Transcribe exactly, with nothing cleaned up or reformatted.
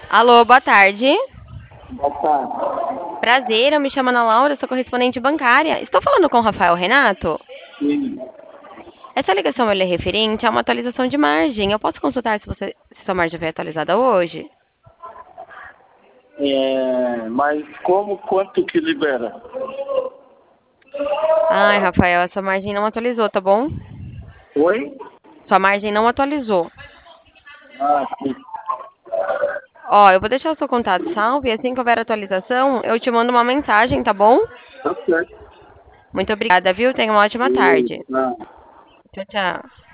Alô, boa tarde. Boa tarde. Prazer, eu me chamo Ana Laura, sou correspondente bancária. Estou falando com o Rafael Renato? Sim. Essa ligação ela é referente a uma atualização de margem. Eu posso consultar se, você, se sua margem foi atualizada hoje? É, mas como, quanto que libera? Ai, Rafael, essa margem não atualizou, tá bom? Oi? Sua margem não atualizou. Ah, sim. Ó, eu vou deixar o seu contato salvo e assim que houver atualização, eu te mando uma mensagem, tá bom? Tá certo. Muito obrigada, viu? Tenha uma ótima E, tarde. ah, Tchau, tchau.